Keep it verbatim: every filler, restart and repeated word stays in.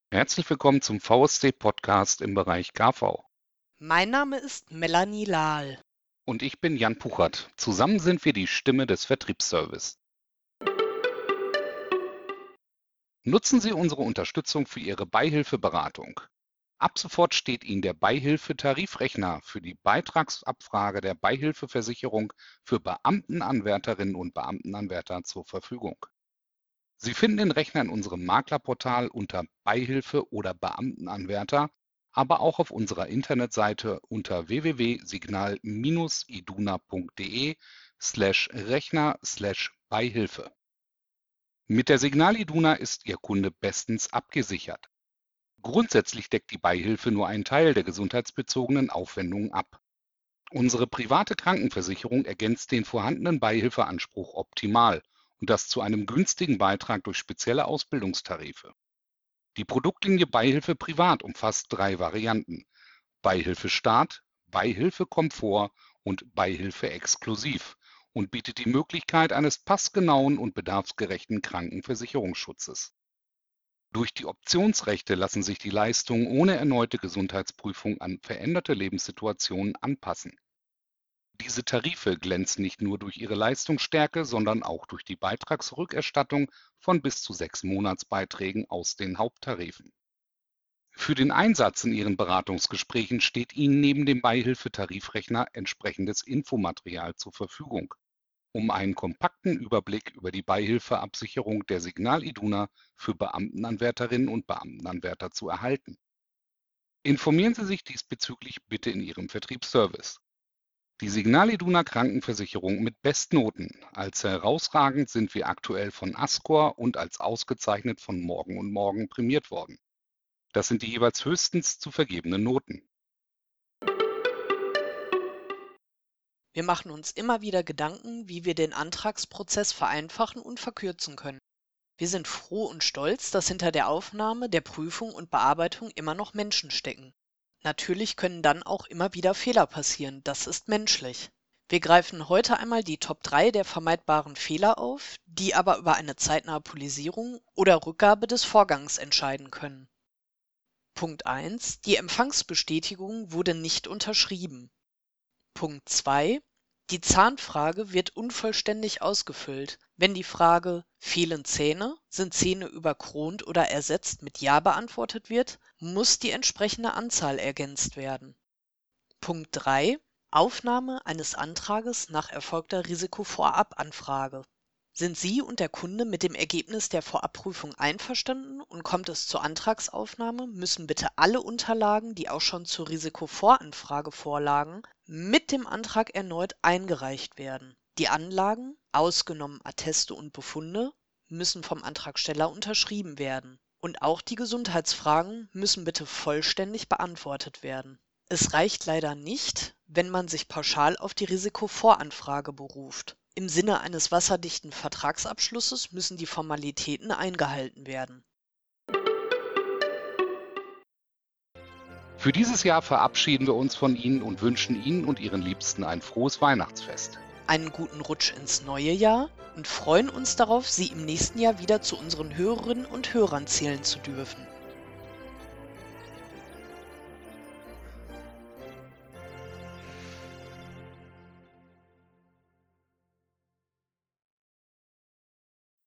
Herzlich willkommen zum V S D-Podcast im Bereich K V. Mein Name ist Melanie Lahl. Und ich bin Jan Puchert. Zusammen sind wir die Stimme des Vertriebsservice. Nutzen Sie unsere Unterstützung für Ihre Beihilfeberatung. Ab sofort steht Ihnen der Beihilfe-Tarifrechner für die Beitragsabfrage der Beihilfeversicherung für Beamtenanwärterinnen und Beamtenanwärter zur Verfügung. Sie finden den Rechner in unserem Maklerportal unter Beihilfe oder Beamtenanwärter, aber auch auf unserer Internetseite unter w w w punkt signal Bindestrich iduna punkt de slash Rechner slash Beihilfe. Mit der Signal Iduna ist Ihr Kunde bestens abgesichert. Grundsätzlich deckt die Beihilfe nur einen Teil der gesundheitsbezogenen Aufwendungen ab. Unsere private Krankenversicherung ergänzt den vorhandenen Beihilfeanspruch optimal und das zu einem günstigen Beitrag durch spezielle Ausbildungstarife. Die Produktlinie Beihilfe Privat umfasst drei Varianten: Beihilfe Start, Beihilfe Komfort und Beihilfe Exklusiv und bietet die Möglichkeit eines passgenauen und bedarfsgerechten Krankenversicherungsschutzes. Durch die Optionsrechte lassen sich die Leistungen ohne erneute Gesundheitsprüfung an veränderte Lebenssituationen anpassen. Diese Tarife glänzen nicht nur durch ihre Leistungsstärke, sondern auch durch die Beitragsrückerstattung von bis zu sechs Monatsbeiträgen aus den Haupttarifen. Für den Einsatz in Ihren Beratungsgesprächen steht Ihnen neben dem Beihilfe-Tarifrechner entsprechendes Infomaterial zur Verfügung, um einen kompakten Überblick über die Beihilfeabsicherung der Signal Iduna für Beamtenanwärterinnen und Beamtenanwärter zu erhalten. Informieren Sie sich diesbezüglich bitte in Ihrem Vertriebsservice. Die Signal Iduna Krankenversicherung mit Bestnoten. Als herausragend sind wir aktuell von Ascor und als ausgezeichnet von Morgen und Morgen prämiert worden. Das sind die jeweils höchstens zu vergebenen Noten. Wir machen uns immer wieder Gedanken, wie wir den Antragsprozess vereinfachen und verkürzen können. Wir sind froh und stolz, dass hinter der Aufnahme, der Prüfung und Bearbeitung immer noch Menschen stecken. Natürlich können dann auch immer wieder Fehler passieren, das ist menschlich. Wir greifen heute einmal die Top drei der vermeidbaren Fehler auf, die aber über eine zeitnahe Polisierung oder Rückgabe des Vorgangs entscheiden können. Punkt eins. Die Empfangsbestätigung wurde nicht unterschrieben. Punkt zwei. Die Zahnfrage wird unvollständig ausgefüllt. Wenn die Frage „Fehlen Zähne? Sind Zähne überkront oder ersetzt?“ mit Ja beantwortet wird, muss die entsprechende Anzahl ergänzt werden. Punkt drei. Aufnahme eines Antrages nach erfolgter Risikovorabanfrage. Sind Sie und der Kunde mit dem Ergebnis der Vorabprüfung einverstanden und kommt es zur Antragsaufnahme, müssen bitte alle Unterlagen, die auch schon zur Risikovoranfrage vorlagen, mit dem Antrag erneut eingereicht werden. Die Anlagen, ausgenommen Atteste und Befunde, müssen vom Antragsteller unterschrieben werden. Und auch die Gesundheitsfragen müssen bitte vollständig beantwortet werden. Es reicht leider nicht, wenn man sich pauschal auf die Risikovoranfrage beruft. Im Sinne eines wasserdichten Vertragsabschlusses müssen die Formalitäten eingehalten werden. Für dieses Jahr verabschieden wir uns von Ihnen und wünschen Ihnen und Ihren Liebsten ein frohes Weihnachtsfest. Einen guten Rutsch ins neue Jahr und freuen uns darauf, Sie im nächsten Jahr wieder zu unseren Hörerinnen und Hörern zählen zu dürfen.